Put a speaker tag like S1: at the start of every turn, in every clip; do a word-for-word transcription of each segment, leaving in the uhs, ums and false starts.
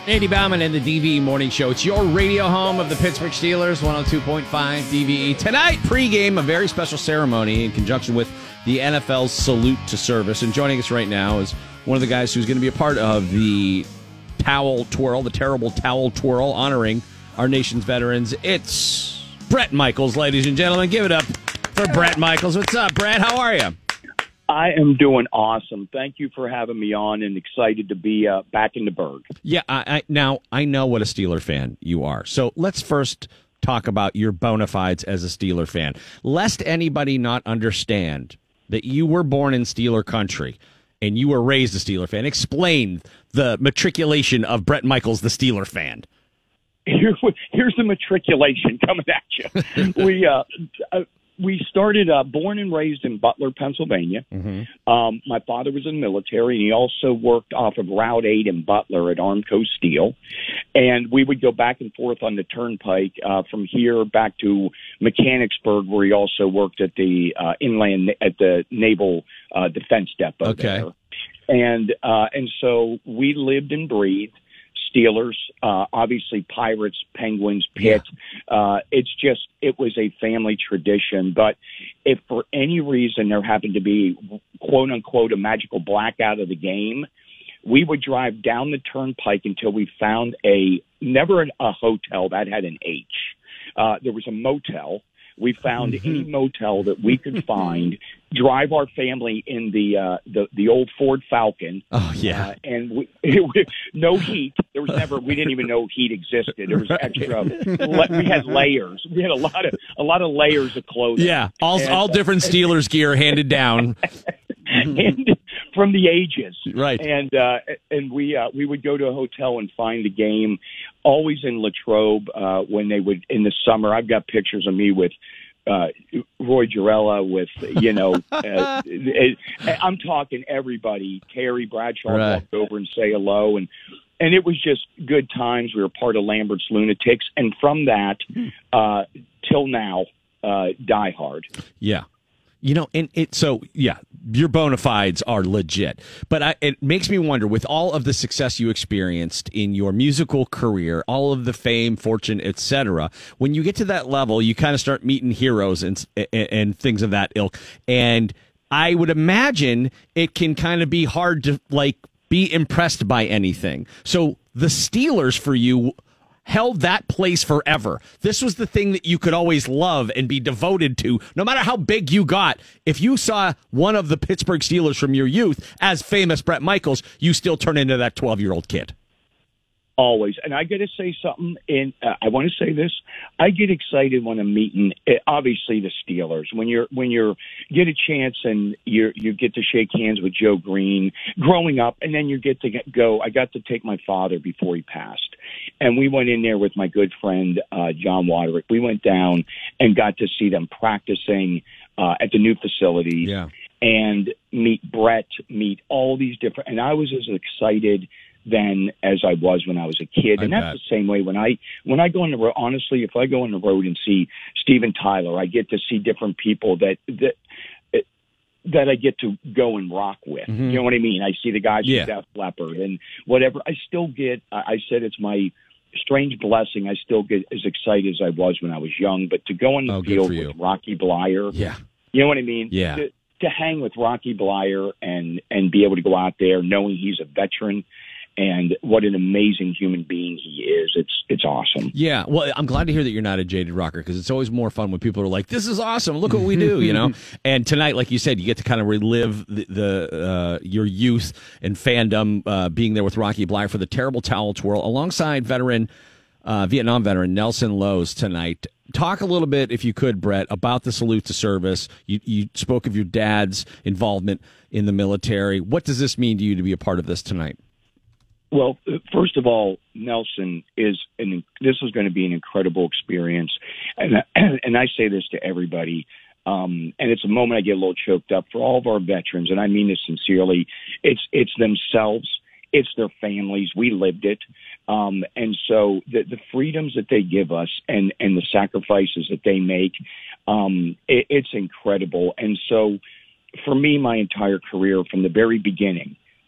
S1: Andy Bauman and the D V E Morning Show. It's your radio home of the Pittsburgh Steelers, one oh two point five D V E. Tonight, pregame, a very special ceremony in conjunction with the N F L's Salute to Service. And joining us right now is one of the guys who's going to be a part of the towel twirl, the terrible towel twirl, honoring our nation's veterans. It's Bret Michaels, ladies and gentlemen. Give it up for Bret Michaels. What's up, Bret? How are you?
S2: I am doing awesome. Thank you for having me on, and excited to be uh, back in the Berg.
S1: Yeah, I, I, now I know what a Steeler fan you are. So let's first talk about your bona fides as a Steeler fan. Lest anybody not understand that you were born in Steeler country and you were raised a Steeler fan, explain the matriculation of Bret Michaels, the Steeler fan.
S2: Here, here's the matriculation coming at you. we uh, uh, we started uh, born and raised in Butler, Pennsylvania. Mm-hmm. Um, my father was in the military, and he also worked off of Route eight in Butler at Armco Steel. And we would go back and forth on the turnpike uh, from here back to Mechanicsburg, where he also worked at the uh, inland at the Naval uh, Defense Depot.
S1: Okay.
S2: There. And uh, and so we lived and breathed Steelers, uh, obviously Pirates, Penguins, Pitt. Yeah. Uh, it's just, it was a family tradition. But if for any reason there happened to be, quote unquote, a magical blackout of the game, we would drive down the turnpike until we found a, never an, a hotel, that had an H. Uh, there was a motel. We found mm-hmm. any motel that we could find, drive our family in the uh, the the old Ford Falcon.
S1: Oh yeah,
S2: uh, and we, it, no heat. There was never. We didn't even know heat existed. There was extra. We had layers. We had a lot of a lot of layers of clothing.
S1: Yeah, all and, all different Steelers gear handed down.
S2: and from the ages,
S1: right?
S2: And uh, and we uh, we would go to a hotel and find the game. Always in Latrobe uh, when they would in the summer. I've got pictures of me with uh, Roy Girella, with you know, uh, it, I'm talking everybody. Terry Bradshaw
S1: right.
S2: walked over and say hello, and and it was just good times. We were part of Lambert's Lunatics, and from that uh, till now, uh, die hard.
S1: Yeah. You know, and it so yeah, your bona fides are legit. But I, it makes me wonder, with all of the success you experienced in your musical career, all of the fame, fortune, et cetera, when you get to that level, you kind of start meeting heroes and, and and things of that ilk. And I would imagine it can kind of be hard to like be impressed by anything. So the Steelers for you held that place forever. This was the thing that you could always love and be devoted to, no matter how big you got. If you saw one of the Pittsburgh Steelers from your youth as famous Bret Michaels, you still turn into that twelve-year-old kid.
S2: Always. And I got to say something, and uh, I want to say this. I get excited when I'm meeting, uh, obviously, the Steelers. When you're when you're get a chance and you you get to shake hands with Joe Green growing up, and then you get to get, go. I got to take my father before he passed, and we went in there with my good friend uh, John Waderick. We went down and got to see them practicing uh, at the new facility,
S1: yeah.
S2: and meet Bret, meet all these different. And I was as excited than as I was when I was a kid. And
S1: I
S2: that's
S1: bet.
S2: the same way when I when I go on the road. Honestly, if I go on the road and see Steven Tyler, I get to see different people that that that I get to go and rock with. Mm-hmm. You know what I mean? I see the guys
S1: yeah.
S2: from Def Leppard and whatever. I still get, I said it's my strange blessing. I still get as excited as I was when I was young. But to go on the
S1: oh,
S2: field with Rocky Bleier,
S1: yeah.
S2: you know what I mean?
S1: Yeah.
S2: To, to hang with Rocky Bleier and, and be able to go out there knowing he's a veteran, and what an amazing human being he is. It's it's awesome.
S1: Yeah, well, I'm glad to hear that you're not a jaded rocker, because it's always more fun when people are like, this is awesome, look what we do, you know? And tonight, like you said, you get to kind of relive the, the uh, your youth and fandom, uh, being there with Rocky Bleier for the terrible towel twirl, alongside veteran, uh, Vietnam veteran Nelson Lowe's tonight. Talk a little bit, if you could, Bret, about the Salute to Service. You, you spoke of your dad's involvement in the military. What does this mean to you to be a part of this tonight?
S2: Well, first of all, Nelson is an. This is going to be an incredible experience, and and I say this to everybody, um, and it's a moment I get a little choked up for all of our veterans, and I mean this sincerely. It's it's themselves, it's their families. We lived it, um, and so the the freedoms that they give us, and and the sacrifices that they make, um, it, it's incredible. And so, for me, my entire career from the very beginning,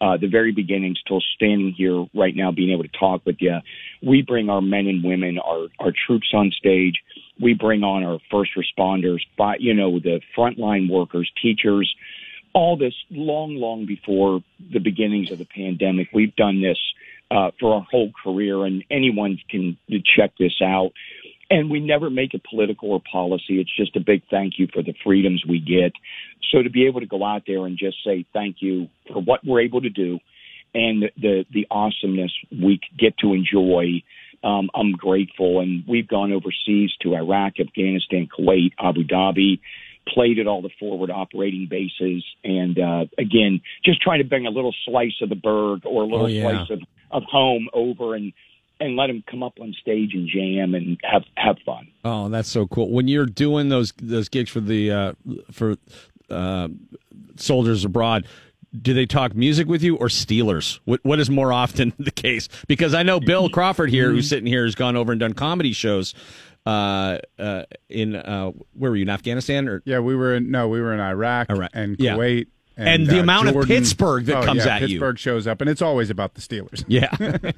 S2: uh, the very beginnings till standing here right now, being able to talk with you. We bring our men and women, our, our troops on stage. We bring on our first responders, by, you know, the frontline workers, teachers, all this long, long before the beginnings of the pandemic. We've done this uh, for our whole career, and anyone can check this out. And we never make it political or policy. It's just a big thank you for the freedoms we get. So to be able to go out there and just say thank you for what we're able to do and the the, the awesomeness we get to enjoy, um, I'm grateful. And we've gone overseas to Iraq, Afghanistan, Kuwait, Abu Dhabi, played at all the forward operating bases. And, uh, again, just trying to bring a little slice of the burg or a little
S1: oh, yeah.
S2: slice of, of home over and, and let them come up on stage and jam and have have fun.
S1: Oh, that's so cool. When you're doing those those gigs for the uh, for uh, Soldiers Abroad, do they talk music with you or Steelers? What what is more often the case? Because I know Bill Crawford here, who's sitting here, has gone over and done comedy shows uh, uh, in uh, where were you, in Afghanistan? Or
S3: yeah, we were in no, we were in Iraq, Iraq. and Kuwait.
S1: Yeah. And, and the
S3: uh,
S1: amount
S3: Jordan.
S1: of Pittsburgh that
S3: oh,
S1: comes
S3: yeah,
S1: at
S3: Pittsburgh
S1: you.
S3: Pittsburgh shows up, and it's always about the Steelers.
S1: Yeah.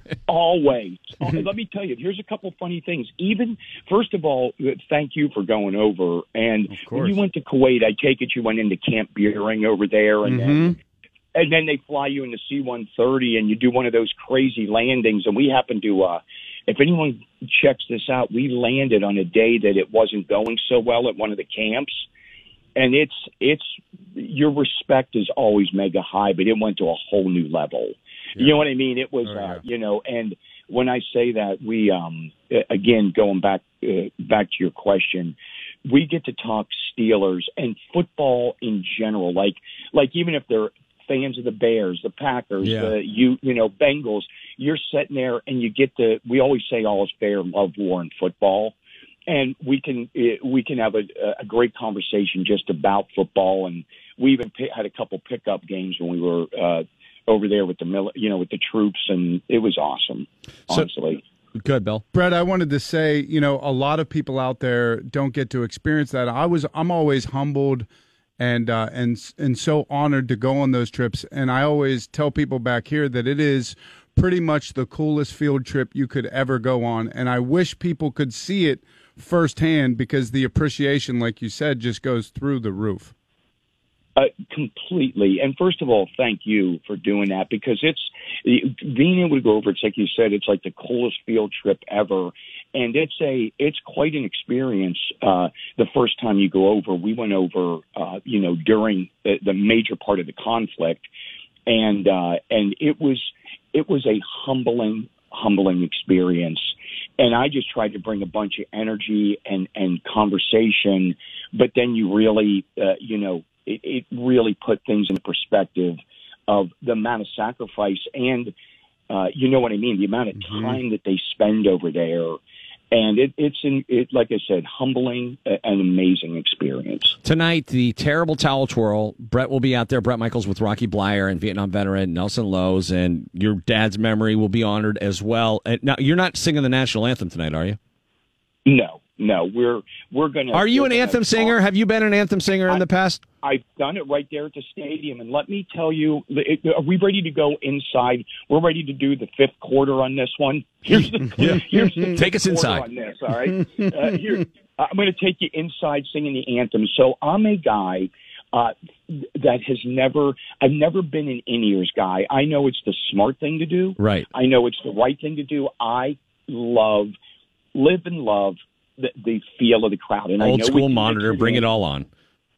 S2: Always. Let me tell you, here's a couple funny things. Even, first of all, thank you for going over. And when you went to Kuwait, I take it you went into Camp Beering over there, and mm-hmm. then and then they fly you into C one thirty, and you do one of those crazy landings. And we happen to, uh, if anyone checks this out, we landed on a day that it wasn't going so well at one of the camps. And it's it's your respect is always mega high, but it went to a whole new level. Yeah. You know what I mean? It was, oh, yeah. uh, you know, and when I say that, we um, again going back uh, back to your question, we get to talk Steelers and football in general. Like like even if they're fans of the Bears, the Packers,
S1: yeah.
S2: the you you know Bengals, you're sitting there and you get to. We always say all is fair, love, war, in football. And we can we can have a, a great conversation just about football, and we even p- had a couple pickup games when we were uh, over there with the mil- you know with the troops, and it was awesome. Honestly,
S1: so, good, Bill.
S3: Brett, I wanted to say, you know, a lot of people out there don't get to experience that. I was I'm always humbled and uh, and and so honored to go on those trips, and I always tell people back here that it is pretty much the coolest field trip you could ever go on, and I wish people could see it firsthand, because the appreciation, like you said, just goes through the roof.
S2: Uh, completely. And first of all, thank you for doing that, because it's being able to go over. It's like you said, it's like the coolest field trip ever, and it's a it's quite an experience. Uh, the first time you go over, we went over, uh, you know, during the, the major part of the conflict, and uh, and it was it was a humbling, humbling experience. And I just tried to bring a bunch of energy and, and conversation, but then you really, uh, you know, it, it really put things in perspective of the amount of sacrifice and, uh, you know what I mean, the amount of
S3: mm-hmm.
S2: time that they spend over there. And it, it's, in, it, like I said, humbling, uh, an amazing experience.
S1: Tonight, the Terrible Towel Twirl. Brett will be out there. Brett Michaels with Rocky Blyer and Vietnam veteran Nelson Lowe's, and your dad's memory will be honored as well. And now, you're not singing the national anthem tonight, are you?
S2: No, no. We're we're gonna.
S1: Are you an
S2: gonna
S1: anthem
S2: talk.
S1: singer? Have you been an anthem singer
S2: I,
S1: in the past?
S2: I've done it right there at the stadium, and let me tell you, it, are we ready to go inside? We're ready to do the fifth quarter on this one. Here's the,
S1: yeah.
S2: here's the
S1: Take us inside
S2: on this. All right, uh, here I'm going to take you inside singing the anthem. So I'm a guy uh, that has never, I've never been an in-ears guy. I know it's the smart thing to do.
S1: Right.
S2: I know it's the right thing to do. I love, live and love the, the feel of the crowd. And
S1: Old
S2: I know
S1: school monitor, bring it all on.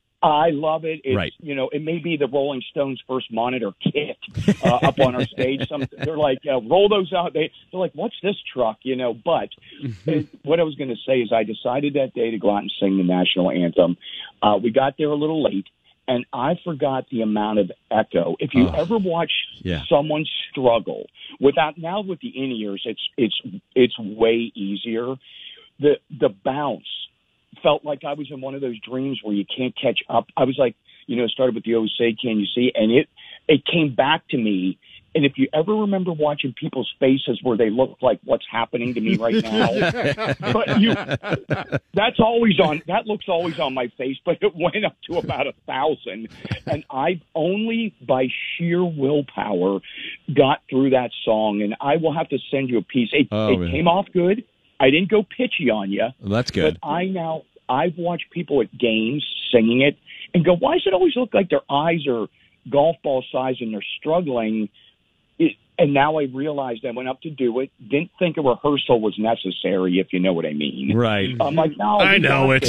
S2: I love it. It's,
S1: right.
S2: You know, it may be the Rolling Stones' first monitor kit uh, up on our stage. Some, they're like, uh, roll those out. They, they're like, what's this truck? You know, but it, what I was going to say is I decided that day to go out and sing the national anthem. Uh, we got there a little late, and I forgot the amount of echo. If you
S1: oh,
S2: ever watch
S1: yeah.
S2: someone struggle without, now with the in-ears, it's it's it's way easier. The the bounce felt like I was in one of those dreams where you can't catch up. I was like, you know, started with the Oh Say Can You See, and it it came back to me And if you ever remember watching people's faces where they look like what's happening to me right now, but you, that's always on, that looks always on my face, but it went up to about a thousand. And I only by sheer willpower got through that song. And I will have to send you a piece. It,
S1: oh,
S2: it came off good. I didn't go pitchy on you.
S1: Well, that's good.
S2: But I now, I've watched people at games singing it and go, why does it always look like their eyes are golf ball size and they're struggling? It, and now I realized I went up to do it, didn't think a rehearsal was necessary, if you know what I mean.
S1: Right.
S2: I'm like, no,
S1: I know it.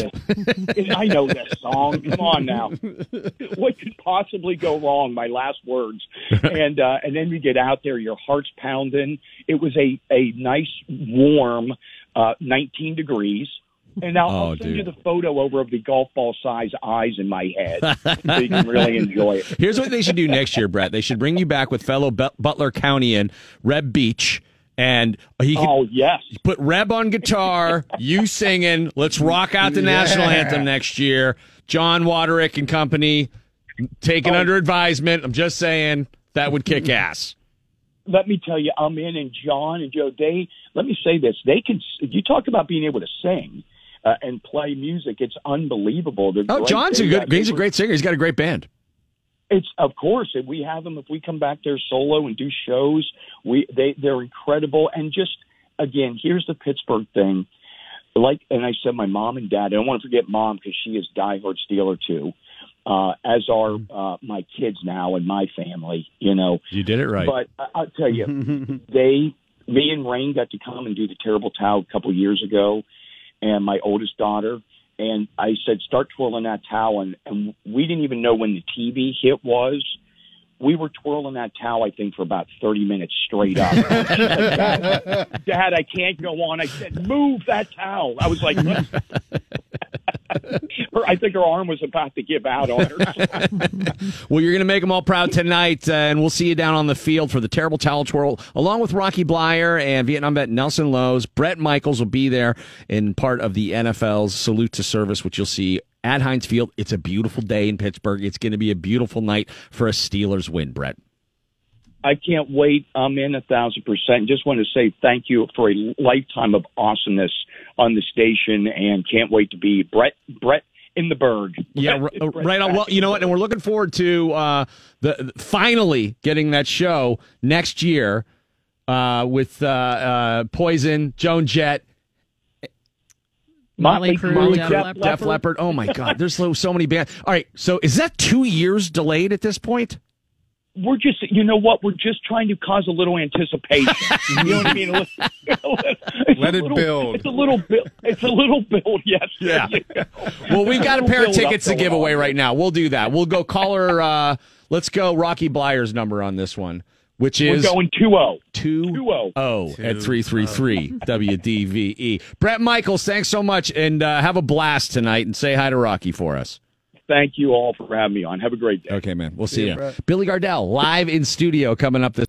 S2: I know this song. Come on now. What could possibly go wrong? My last words. And uh, and then you get out there, your heart's pounding. It was a, a nice, warm uh, nineteen degrees. And now
S1: Oh,
S2: I'll send
S1: dude.
S2: you the photo over of the golf ball size eyes in my head so you can really enjoy it.
S1: Here's what they should do next year, Brett. They should bring you back with fellow But- Butler Countyan, Reb Beach, and he could
S2: Oh, yes.
S1: put Reb on guitar, you singing. Let's rock out the national
S3: Yeah.
S1: anthem next year. John Waderick and company taken
S2: Oh.
S1: under advisement. I'm just saying that would kick ass.
S2: Let me tell you, I'm in, and John and Joe, they, let me say this, they can, you talk about being able to sing uh, and play music, it's unbelievable. They're
S1: Oh,
S2: great.
S1: John's a
S2: They-
S1: good.
S2: they
S1: He's a
S2: were-
S1: great singer. He's got a great band.
S2: It's, of course, if we have them, if we come back there solo and do shows, we, they, they're incredible. And just, again, here's the Pittsburgh thing. Like, and I said, my mom and dad, I don't want to forget mom because she is diehard Steeler too, uh, as are uh, my kids now and my family, you know.
S1: You did it right.
S2: But I- I'll tell you, they, me and Rain got to come and do the Terrible Towel a couple of years ago, and my oldest daughter. And I said, start twirling that towel. And, and we didn't even know when the T V hit was. We were twirling that towel, I think, for about thirty minutes straight up. She's like, Dad, Dad, I can't go on. I said, move that towel. I was like, what? Her, I think her arm was about to give out on her.
S1: Well, you're going to make them all proud tonight, uh, and we'll see you down on the field for the Terrible Towel Twirl, along with Rocky Blyer and Vietnam vet Nelson Lowe's. Brett Michaels will be there in part of the N F L's Salute to Service, which you'll see at Heinz Field. It's a beautiful day in Pittsburgh. It's going to be a beautiful night for a Steelers win, Brett.
S2: I can't wait. I'm in a thousand percent. Just want to say thank you for a lifetime of awesomeness on the station, and can't wait to be Brett Brett in the Berg.
S1: Yeah,
S2: Brett-
S1: r-
S2: Brett
S1: right on.
S2: back
S1: Well,
S2: in
S1: you
S2: the
S1: know what? And we're looking forward to uh, the finally getting that show next year uh, with uh, uh, Poison, Joan Jett,
S4: Motley Crue,
S1: Molly
S4: Def
S1: Crue,
S4: Leppard.
S1: Def Leppard. Oh my God, there's so, so many bands. All right, so is that two years delayed at this point?
S2: We're just, you know what? We're just trying to cause a little anticipation. You know what I mean? A little- it's
S3: Let
S2: a
S3: it
S2: little-
S3: build.
S2: It's a little build. It's a little build. Yes.
S1: Yeah.
S2: There you go.
S1: Well, we've got a pair of
S2: Build up
S1: tickets to
S2: going
S1: give away
S2: on.
S1: right now. We'll do that. We'll go caller. Uh, let's go Rocky Blyer's number on this one, which
S2: We're
S1: is
S2: going two oh.
S1: two
S2: two oh.
S1: oh at three three three W D V E. Brett Michaels, thanks so much, and uh, have a blast tonight, and say hi to Rocky for us.
S2: Thank you all for having me on. Have a great day.
S1: Okay, man. We'll see
S3: See ya,
S1: you.
S3: Brett.
S1: Billy Gardell live in studio coming up this